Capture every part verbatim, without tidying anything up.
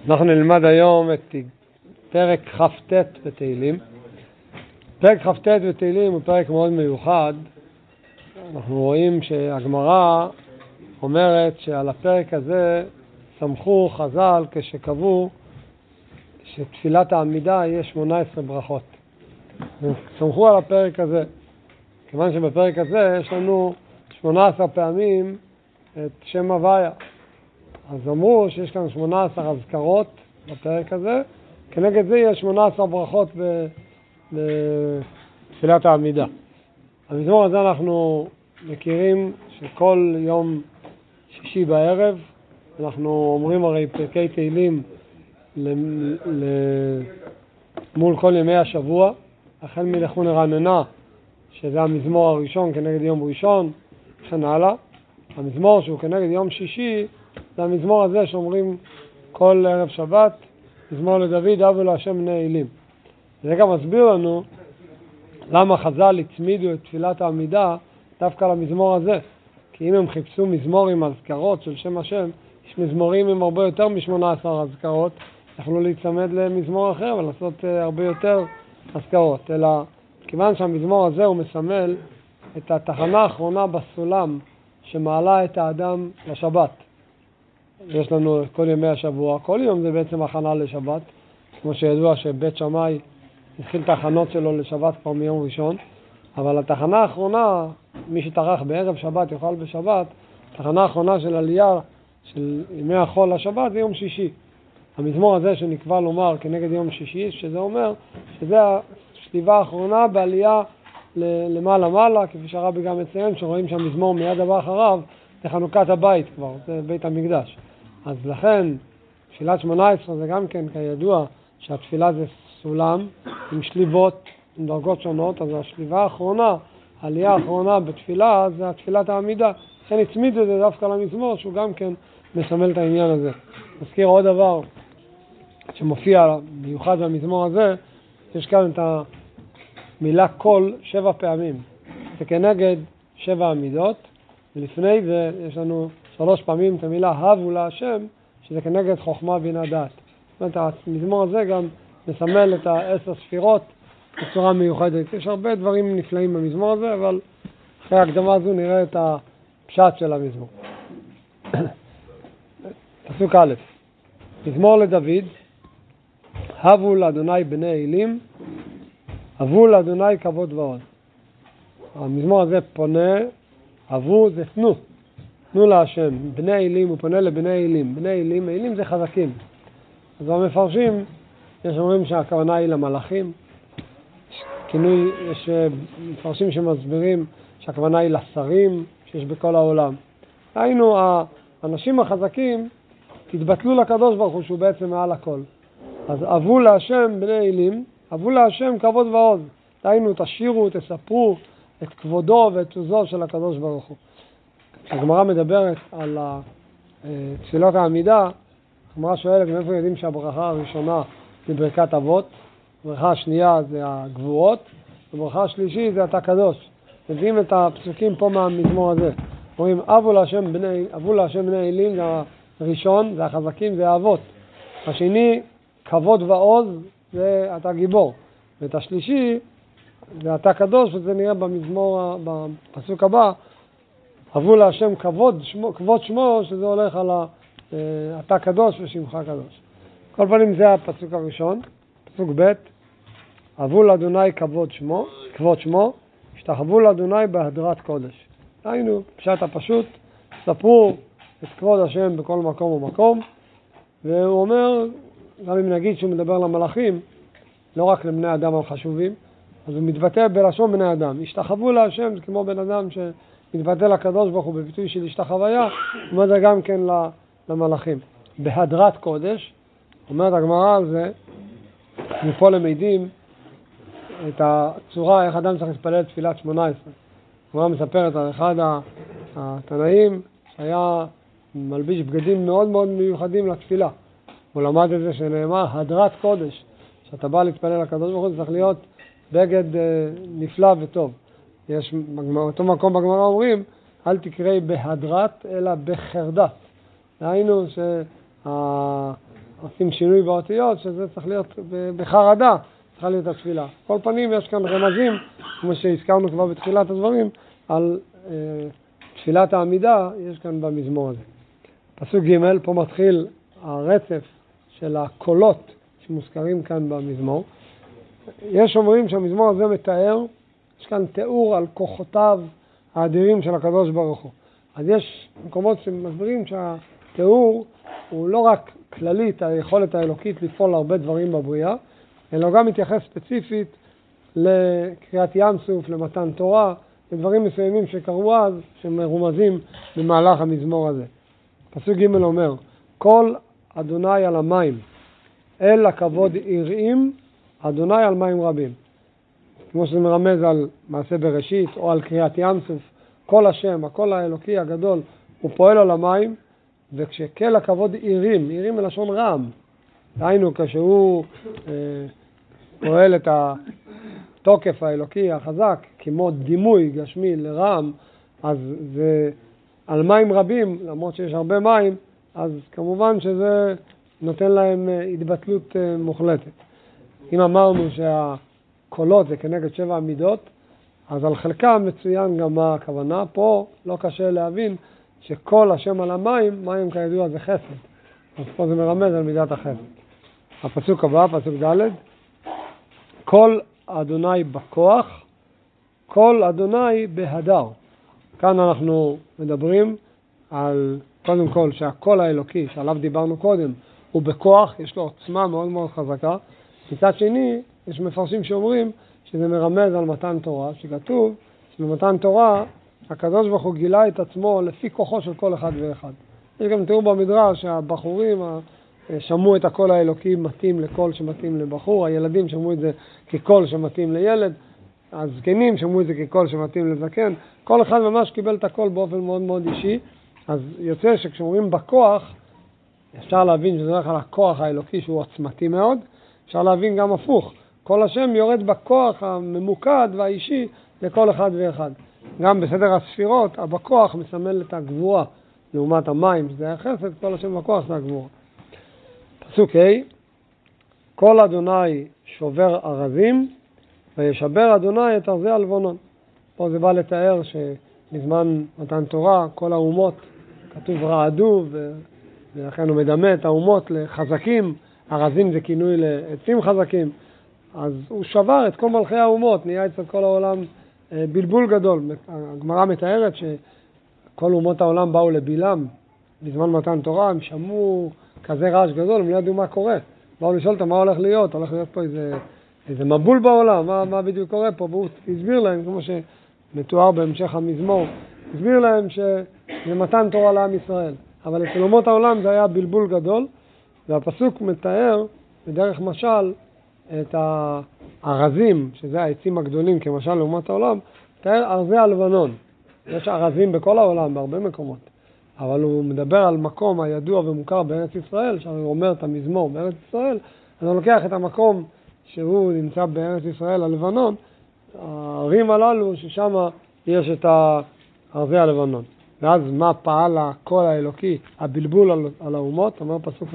אנחנו נלמד היום את פרק כ"ט בתהילים. פרק כ"ט בתהילים הוא פרק מאוד מיוחד. אנחנו רואים שהגמרא אומרת שעל הפרק הזה סמכו חז"ל כשקבעו שתפילת העמידה יהיה שמונה עשרה ברכות. סמכו על הפרק הזה, כיוון שבפרק הזה יש לנו שמונה עשרה פעמים את שם הוויה. אז אמרו שיש כאן שמונה עשרה אזכרות בפרק הזה, כנגד זה יש שמונה עשרה ברכות בתפילת העמידה. המזמור הזה אנחנו מכירים שכל יום שישי בערב אנחנו אומרים הרי פרקי תהילים מול כל ימי השבוע, החל מלכו נרננה שזה המזמור הראשון כנגד יום ראשון, וכן הלאה. המזמור שהוא כנגד יום שישי זה המזמור הזה שאומרים כל ערב שבת, מזמור לדוד, הבו להשם בני אלים. זה גם מסביר לנו למה חז"ל הצמידו את תפילת העמידה דווקא למזמור הזה. כי אם הם חיפשו מזמור עם אזכרות של שם השם, יש מזמורים עם הרבה יותר מ-שמונה עשרה אזכרות, יכלו להצמד למזמור אחר ולעשות הרבה יותר אזכרות. אלא כיוון שהמזמור הזה הוא מסמל את התחנה האחרונה בסולם שמעלה את האדם לשבת. יש לנו כל ימי השבוע, כל יום זה בעצם הכנה לשבת, כמו שידוע שבית שמאי התחיל את ההכנות שלו לשבת כבר מיום ראשון, אבל התחנה האחרונה, מי שטרח בערב שבת יאכל בשבת, התחנה האחרונה של עלייה של ימי החול לשבת זה יום שישי. המזמור הזה שנקבע לומר כנגד יום שישי, שזה אומר שזה השליבה האחרונה בעלייה למעלה מעלה, כפי שהרבי גם מציין, שרואים שהמזמור מיד הבא אחריו זה חנוכת הבית כבר, זה בית המקדש. אז לכן תפילת שמונה עשרה זה גם כן כידוע שהתפילה זה סולם עם שליבות, עם דרגות שונות, אז השליבה האחרונה, העלייה האחרונה בתפילה זה התפילת העמידה. לכן הצמיד את זה דווקא למזמור שהוא גם כן מסמל את העניין הזה. נזכיר עוד דבר שמופיע מיוחד במזמור הזה, יש כאן את המילה קול שבע פעמים. זה כנגד שבע עמידות, ולפני זה יש לנו שלוש פעמים את המילה הבו להשם, שזה כנגד חוכמה בינה דעת. זאת אומרת, המזמור הזה גם מסמל את העשר ספירות בצורה מיוחדת. יש הרבה דברים נפלאים במזמור הזה, אבל אחרי ההקדמה הזו נראה את הפשט של המזמור. פסוק א', מזמור לדוד, הבו לאדוני בני אלים, הבו לאדוני כבוד ועוז. המזמור הזה פונה, הבו זה תנו, תנו להשם, בני אלים, הוא פונה לבני אלים, בני אלים, אלים זה חזקים. אז המפרשים, יש אומרים שהכוונה היא למלאכים, כינוי, יש מפרשים שמסבירים שהכוונה היא לשרים שיש בכל העולם. היינו, האנשים החזקים תתבטלו לקדוש ברוך הוא שהוא בעצם מעל הכל. אז אבו להשם בני אלים, אבו להשם כבוד ועוז. היינו, תשירו, תספרו את כבודו ואת עוזו של הקדוש ברוך הוא. כשהגמרא מדברת על תפילות העמידה, הגמרא שואלת מאיפה יודעים שהברכה הראשונה היא ברכת אבות, הברכה השנייה זה הגבורות, הברכה השלישית זה אתה קדוש. מביאים את הפסוקים פה מהמזמור הזה. אומרים אבו להשם בני, אבו להשם בני אלים זה הראשון, זה החזקים, זה האבות. השני, כבוד ועוז, זה אתה גיבור. ואת השלישי, זה אתה קדוש, וזה נראה במזמור, בפסוק הבא, אבו להשם כבוד שמו, כבוד שמו, שזה הולך על ה, אתה קדוש ושמך קדוש. כל פעמים זה הפסוק הראשון. פסוק ב', אבו לאדוני כבוד שמו, כבוד שמו, השתחוו לאדוני בהדרת קודש. היינו, פשט הפשוט, ספרו את כבוד השם בכל מקום ומקום, והוא אומר, גם אם נגיד שהוא מדבר למלאכים, לא רק לבני אדם החשובים, אז הוא מתבטא בלשון בני אדם. השתחוו להשם, זה כמו בן אדם שמתבטא לקדוש ברוך הוא בביטוי של השתחוויה, הוא אומר זה גם כן למלאכים. בהדרת קודש, אומרת הגמרא על זה, מפה למדים את הצורה איך אדם צריך להתפלל תפילת שמונה עשרה. הגמרא מספרת על אחד התנאים שהיה מלביש בגדים מאוד מאוד מיוחדים לתפילה. הוא למד את זה שנאמר הדרת קודש, שאתה בא להתפלל לקדוש ברוך הוא, זה צריך להיות בגד נפלא וטוב. יש באותו מקום בגמרא אומרים, אל תקראי בהדרת אלא בחרדת. היינו עושים שינוי באותיות, שזה צריך להיות בחרדה, צריכה להיות התפילה. כל פנים יש כאן רמזים, כמו שהזכרנו כבר בתחילת הדברים, על אה, תפילת העמידה, יש כאן במזמור הזה. פסוק ג', פה מתחיל הרצף של הקולות שמוזכרים כאן במזמור. יש אומרים שהמזמור הזה מתאר, יש כאן תיאור על כוחותיו האדירים של הקדוש ברוך הוא. אז יש מקומות שמסבירים שהתיאור הוא לא רק כללית, היכולת האלוקית לפעול הרבה דברים בבריאה, אלא גם מתייחס ספציפית לקריאת ים סוף, למתן תורה, לדברים מסוימים שקרו אז, שמרומזים במהלך המזמור הזה. פסוק ג' אומר, כל אדוני על המים, אל הכבוד יראים, אדוני על מים רבים. כמו שזה מרמז על מעשה בראשית, או על קריאת ים סוף, כל השם, הקול האלוקי הגדול, הוא פועל על המים, וכשכל הכבוד יראים, יראים מלשון רם, דהיינו כשהוא אה, פועל את התוקף האלוקי החזק, כמו דימוי גשמי לרם, אז זה על מים רבים, למרות שיש הרבה מים, אז כמובן שזה נותן להם התבטלות מוחלטת. אם אמרנו שהקולות זה כנגד שבע המידות, אז על חלקם מצוין גם מה הכוונה. פה לא קשה להבין שכל השם על המים, מים כידוע זה חסד. אז פה זה מרמז על מידת החסד. הפסוק הבא, פסוק ד', כל אדוני בכוח, כל אדוני בהדר. כאן אנחנו מדברים על, קודם כל, שהקול האלוקי, שעליו דיברנו קודם, הוא בכוח, יש לו עוצמה מאוד מאוד חזקה. מצד שני, יש מפרשים שאומרים שזה מרמז על מתן תורה, שכתוב שבמתן תורה, הקדוש ברוך הוא גילה את עצמו לפי כוחו של כל אחד ואחד. יש גם תיאור במדרש שהבחורים שמעו את הקול האלוקי מתאים לקול שמתאים לבחור, הילדים שמעו את זה כקול שמתאים לילד, הזקנים שמעו את זה כקול שמתאים לזקן, כל אחד ממש קיבל את הקול באופן מאוד מאוד אישי. אז יוצא שכשאומרים בכוח, אפשר להבין שזה הולך על הכוח האלוקי שהוא עוצמתי מאוד, אפשר להבין גם הפוך, כל השם יורד בכוח הממוקד והאישי לכל אחד ואחד. גם בסדר הספירות, הבכוח מסמל את הגבורה, לעומת המים, שזה החסד, כל השם בכוח זה הגבורה. פסוק ה', כל אדוני שובר ארזים, וישבר אדוני את ארזי הלבנון. פה זה בא לתאר שבזמן מתן תורה, כל האומות, כתוב רעדו, ולכן הוא מדמה את האומות לחזקים, ארזים זה כינוי לעצים חזקים, אז הוא שבר את כל מלכי האומות, נהיה אצל כל העולם בלבול גדול. הגמרא מתארת שכל אומות העולם באו לבילם, בזמן מתן תורה, הם שמעו כזה רעש גדול, הם לא ידעו מה קורה. באו לשאול אותם מה הולך להיות, הולך להיות פה איזה, איזה מבול בעולם, מה, מה בדיוק קורה פה, והוא הסביר להם, כמו שמתואר בהמשך המזמור, הסביר להם שזה מתן תורה לעם ישראל. אבל אצל אומות העולם זה היה בלבול גדול, והפסוק מתאר בדרך משל את הארזים, שזה העצים הגדולים כמשל לאומות העולם, מתאר ארזי הלבנון. יש ארזים בכל העולם, בהרבה מקומות. אבל הוא מדבר על מקום הידוע ומוכר בארץ ישראל, שהוא אומר את המזמור בארץ ישראל, אז הוא לוקח את המקום שהוא נמצא בארץ ישראל, הלבנון, הערים הללו ששם יש את ארזי הלבנון. ואז מה פעל הקול האלוקי, הבלבול על, על האומות, אומר פסוק ו',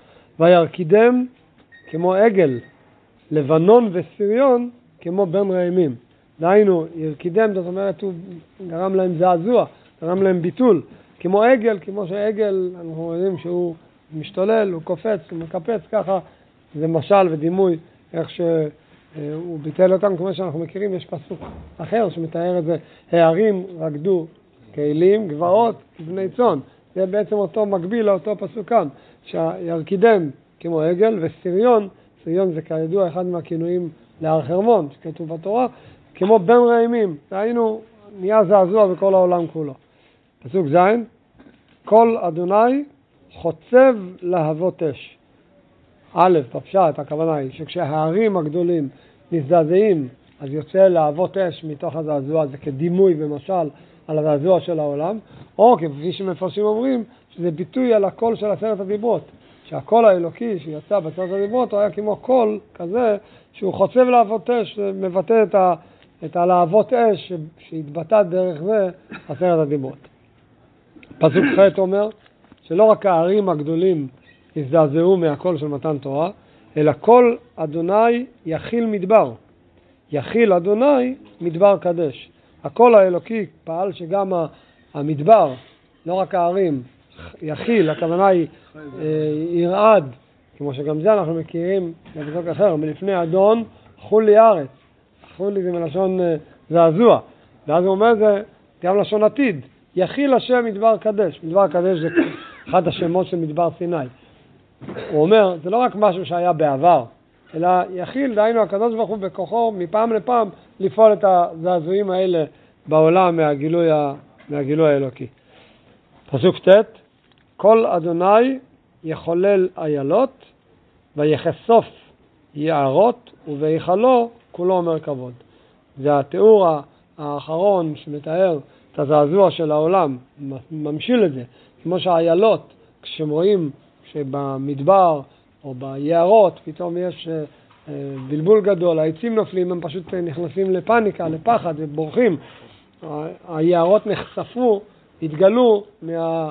וירקידם כמו עגל, לבנון וסיריון כמו בן רעימים. דהיינו, ירקידם, זאת אומרת, הוא גרם להם זעזוע, גרם להם ביטול. כמו עגל, כמו שעגל, אנחנו יודעים שהוא משתולל, הוא קופץ, הוא מקפץ ככה, זה משל ודימוי, איך שהוא ביטל אותם, כמו שאנחנו מכירים, יש פסוק אחר שמתאר את זה, הערים רקדו כאלים, גבעות, כבני צאן. זה בעצם אותו מקביל לאותו פסוק כאן, שירקידם כמו עגל, וסיריון, סיריון זה כידוע אחד מהכינויים להר חרמון, שכתוב בתורה, כמו בן רעימים, והיינו נהיה זעזוע בכל העולם כולו. פסוק ז', כל אדוני חוצב להבות אש. א', בפשט, הכוונה היא שכשהערים הגדולים נזדעזעים, אז יוצא להבות אש מתוך הזעזוע, זה כדימוי ומשל על הזעזוע של העולם, או כפי שמפרשים אומרים, שזה ביטוי על הקול של עשרת הדיברות, שהקול האלוקי שיצא בעשרת הדיברות הוא היה כמו קול כזה שהוא חוצב להבות אש, מבטא את, ה, את הלהבות אש שהתבטא דרך זה עשרת הדיברות. פסוק ח' אומר שלא רק הערים הגדולים הזדעזעו מהקול של מתן תורה, אלא קול אדוני יכיל מדבר. יכיל אדוני מדבר קדש. הקול האלוקי פעל שגם המדבר, לא רק הערים, יכיל, הכוונה היא ירעד, כמו שגם זה אנחנו מכירים בפסוק אחר, מלפני אדון חולי ארץ. חולי זה מלשון זעזוע, ואז הוא אומר זה גם לשון עתיד, יכיל השם מדבר קדש. מדבר קדש זה אחד השמות של מדבר סיני. הוא אומר, זה לא רק משהו שהיה בעבר, אלא יכיל, דהיינו הקדוש ברוך הוא בכוחו מפעם לפעם לפעול את הזעזועים האלה בעולם מהגילוי, ה... מהגילוי האלוקי. פסוק ת' כל אדוני יחולל איילות ויחשוף יערות ובהיכלו כולו אומר כבוד. זה התיאור האחרון שמתאר את הזעזוע של העולם, ממשיל את זה. כמו שהאיילות, כשהם רואים שבמדבר או ביערות פתאום יש בלבול גדול, העצים נופלים, הם פשוט נכנסים לפניקה, לפחד ובורחים. היערות נחשפו, התגלו מה...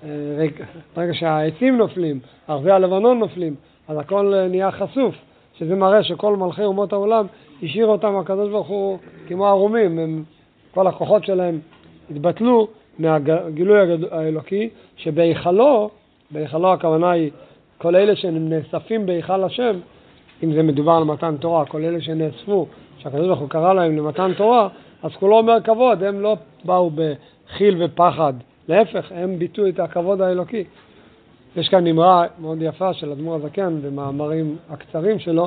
ברגע שהעצים נופלים, ערבי הלבנון נופלים, אז הכל נהיה חשוף, שזה מראה שכל מלכי אומות העולם השאיר אותם הקדוש ברוך הוא כמו ערומים, הם, כל הכוחות שלהם התבטלו מהגילוי האלוקי, שבהיכלו, בהיכלו הכוונה היא כל אלה שנאספים בהיכל השם, אם זה מדובר על מתן תורה, כל אלה שנאספו, שהקדוש ברוך הוא קרא להם למתן תורה, אז כולו אומר כבוד, הם לא באו בחיל ופחד, להפך, הם ביטאו את הכבוד האלוקי. יש כאן אמרה מאוד יפה של אדמו"ר הזקן במאמרים הקצרים שלו,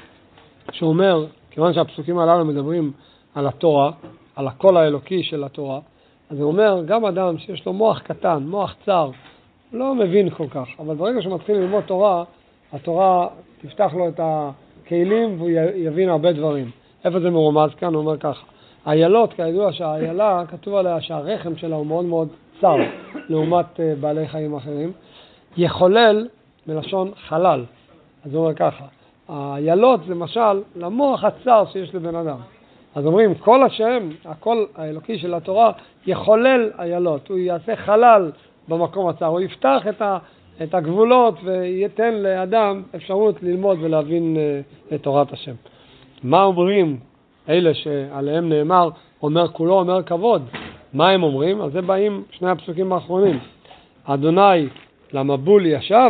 שאומר, כיוון שהפסוקים הללו מדברים על התורה, על הקול האלוקי של התורה, אז הוא אומר, גם אדם שיש לו מוח קטן, מוח צר, לא מבין כל כך, אבל ברגע שהוא מתחיל ללמוד תורה, התורה תפתח לו את הכלים והוא יבין הרבה דברים. איפה זה מרומז כאן? הוא אומר ככה, איילות, כידוע שהאיילה, כתוב עליה שהרחם שלה הוא מאוד מאוד צר, לעומת בעלי חיים אחרים, יחולל מלשון חלל. אז הוא אומר ככה, האיילות זה משל למוח הצר שיש לבן אדם. אז אומרים, כל השם, הקול האלוקי של התורה, יחולל איילות, הוא יעשה חלל במקום הצר, הוא יפתח את, ה, את הגבולות וייתן לאדם אפשרות ללמוד ולהבין את תורת השם. מה אומרים אלה שעליהם נאמר, אומר כולו אומר כבוד? מה הם אומרים? אז זה באים שני הפסוקים האחרונים. אדוני למבול ישב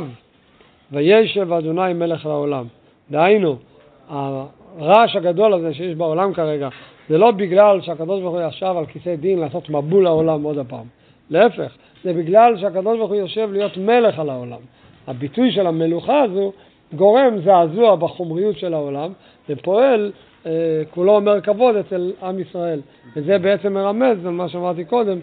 וישב אדוני מלך לעולם. דהיינו, הרעש הגדול הזה שיש בעולם כרגע, זה לא בגלל שהקדוש ברוך הוא ישב על כיסא דין לעשות מבול לעולם עוד הפעם. להפך, זה בגלל שהקדוש ברוך הוא יושב להיות מלך על העולם. הביטוי של המלוכה הזו גורם זעזוע בחומריות של העולם, ופועל אה, כולו אומר כבוד אצל עם ישראל. וזה בעצם מרמז על מה שאמרתי קודם,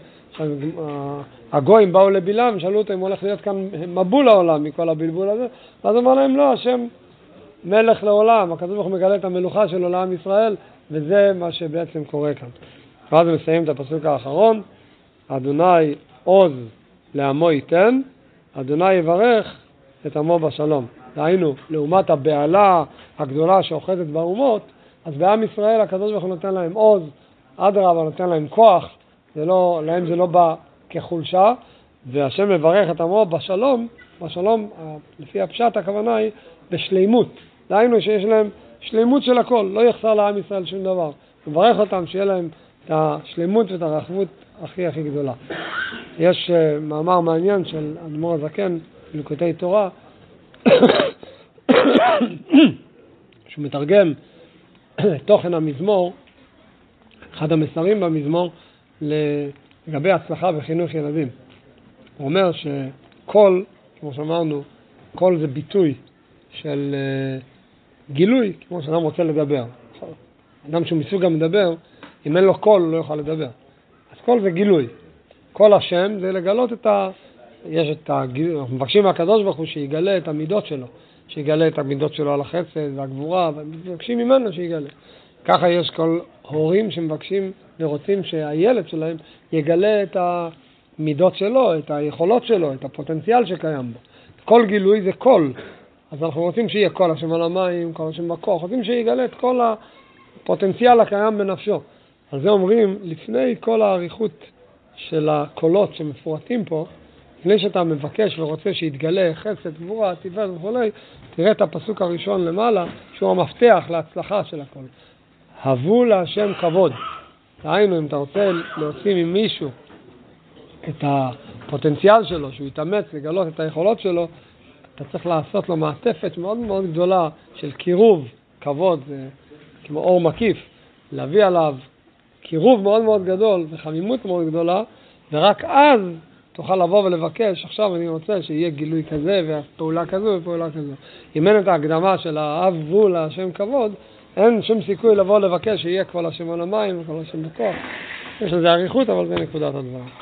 שהגויים באו לבלעם, שאלו אותם אם הולך להיות כאן מבול לעולם מכל הבלבול הזה, ואז אמר להם לא, השם מלך לעולם, הקדוש ברוך הוא מגלה את המלוכה שלו לעם ישראל, וזה מה שבעצם קורה כאן. ואז מסיים את הפסוק האחרון, אדוני עוז לעמו ייתן, אדוני יברך את עמו בשלום. דהיינו, לעומת הבעלה הגדולה שאוחזת באומות, אז בעם ישראל הקדוש ברוך הוא נותן להם עוז, אדרבה נותן להם כוח, זה לא, להם זה לא בא כחולשה, והשם מברך את עמו בשלום, בשלום, לפי הפשט הכוונה היא בשלימות. דהיינו שיש להם שלימות של הכל, לא יחסר לעם ישראל שום דבר. מברך אותם שיהיה להם את השלימות ואת הרחבות הכי הכי גדולה. יש uh, מאמר מעניין של אדמו"ר הזקן, ליקוטי תורה, שהוא מתרגם תוכן המזמור, אחד המסרים במזמור, לגבי הצלחה בחינוך ילדים. הוא אומר שכל, כמו שאמרנו, כל זה ביטוי של uh, גילוי, כמו שאדם רוצה לדבר. אדם שהוא מסוג המדבר, אם אין לו קול, הוא לא יוכל לדבר. אז קול זה גילוי. קול השם זה לגלות את ה... יש את הגילוי, אנחנו מבקשים מהקדוש ברוך הוא שיגלה את המידות שלו, שיגלה את המידות שלו על החסד והגבורה, ומבקשים ממנו שיגלה. ככה יש כל הורים שמבקשים ורוצים שהילד שלהם יגלה את המידות שלו, את היכולות שלו, את הפוטנציאל שקיים בו. כל גילוי זה קול. אז אנחנו רוצים שיהיה קול השם על המים, קול השם בכוח, רוצים שיגלה את כל הפוטנציאל הקיים בנפשו. על זה אומרים, לפני כל העריכות של הקולות שמפורטים פה, לפני שאתה מבקש ורוצה שיתגלה חסד, גבורה, טבעת וכו', תראה את הפסוק הראשון למעלה, שהוא המפתח להצלחה של הכל. הבו להשם כבוד. דהיינו, אם אתה רוצה להוציא ממישהו את הפוטנציאל שלו, שהוא יתאמץ לגלות את היכולות שלו, אתה צריך לעשות לו מעטפת מאוד מאוד גדולה של קירוב, כבוד, זה כמו אור מקיף, להביא עליו קירוב מאוד מאוד גדול וחמימות מאוד גדולה, ורק אז תוכל לבוא ולבקש, עכשיו אני רוצה שיהיה גילוי כזה ופעולה כזו ופעולה כזו. אם אין את ההקדמה של האהבו להשם כבוד, אין שום סיכוי לבוא לבקש שיהיה כל השם על המים וכל השם בכוח. יש לזה עריכות, אבל זה נקודת הדבר.